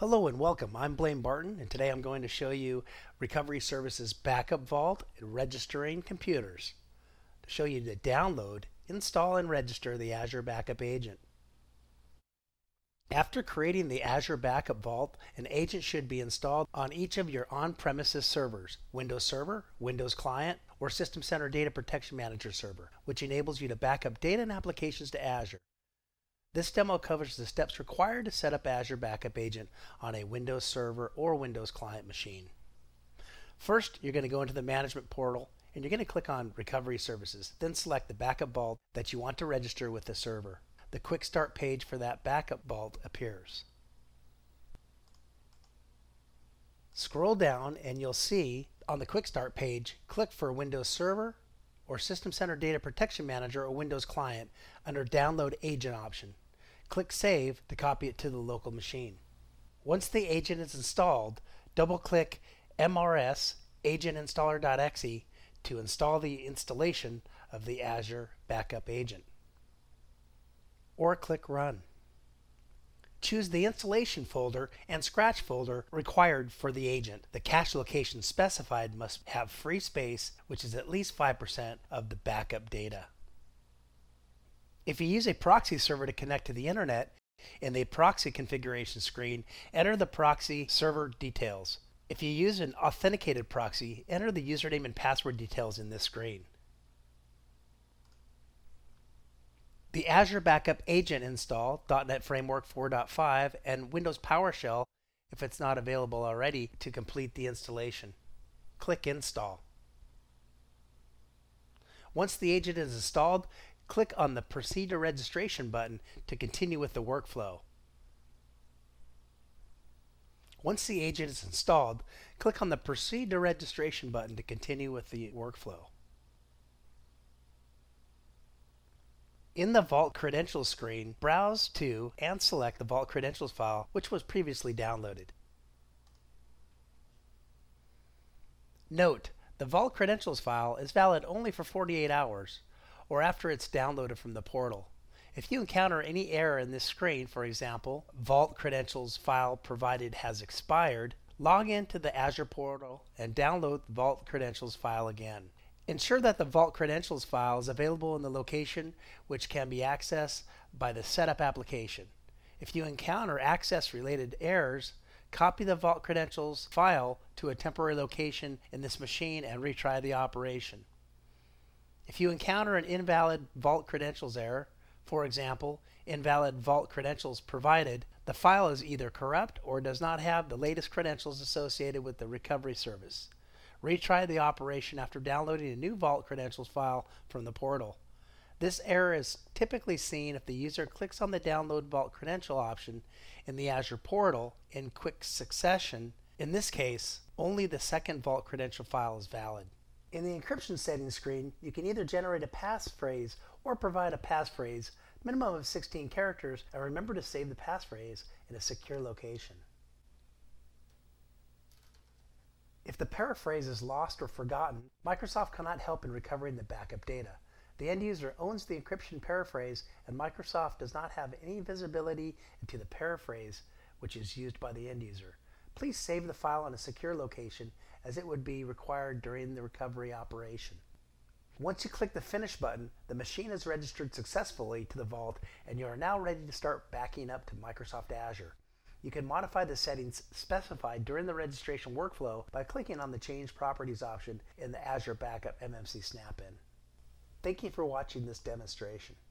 Hello and welcome. I'm Blaine Barton, and today I'm going to show you Recovery Services Backup Vault and Registering Computers to show you to download, install, and register the Azure Backup Agent. After creating the Azure Backup Vault, an agent should be installed on each of your on-premises servers, Windows Server, Windows Client, or System Center Data Protection Manager server, which enables you to back up data and applications to Azure. This demo covers the steps required to set up Azure Backup Agent on a Windows Server or Windows Client machine. First, you're going to go into the Management portal and you're going to click on Recovery Services, then select the Backup Vault that you want to register with the server. The Quick Start page for that Backup Vault appears. Scroll down and you'll see on the Quick Start page, click for Windows Server or System Center Data Protection Manager or Windows Client under Download Agent option. Click Save to copy it to the local machine. Once the agent is installed, double-click MRS agentinstaller.exe to install the installation of the Azure Backup Agent. Or click Run. Choose the installation folder and scratch folder required for the agent. The cache location specified must have free space, which is at least 5% of the backup data. If you use a proxy server to connect to the internet, in the proxy configuration screen, enter the proxy server details. If you use an authenticated proxy, enter the username and password details in this screen. The Azure Backup Agent install, .NET Framework 4.5, and Windows PowerShell if it's not available already to complete the installation. Click Install. Once the agent is installed, click on the Proceed to Registration button to continue with the workflow. Once the agent is installed, click on the Proceed to Registration button to continue with the workflow. In the Vault Credentials screen, browse to and select the Vault Credentials file, which was previously downloaded. Note, the Vault Credentials file is valid only for 48 hours, or after it's downloaded from the portal. If you encounter any error in this screen, for example, Vault Credentials file provided has expired, log into the Azure portal and download the Vault Credentials file again. Ensure that the Vault Credentials file is available in the location which can be accessed by the setup application. If you encounter access-related errors, copy the Vault Credentials file to a temporary location in this machine and retry the operation. If you encounter an invalid Vault Credentials error, for example, invalid Vault Credentials provided, the file is either corrupt or does not have the latest credentials associated with the recovery service. Retry the operation after downloading a new Vault Credentials file from the portal. This error is typically seen if the user clicks on the Download Vault Credential option in the Azure portal in quick succession. In this case, only the second Vault Credential file is valid. In the encryption settings screen, you can either generate a passphrase or provide a passphrase, minimum of 16 characters, and remember to save the passphrase in a secure location. If the paraphrase is lost or forgotten, Microsoft cannot help in recovering the backup data. The end user owns the encryption paraphrase, and Microsoft does not have any visibility into the paraphrase which is used by the end user. Please save the file in a secure location, as it would be required during the recovery operation. Once you click the Finish button, the machine is registered successfully to the Vault, and you are now ready to start backing up to Microsoft Azure. You can modify the settings specified during the registration workflow by clicking on the Change Properties option in the Azure Backup MMC Snap-in. Thank you for watching this demonstration.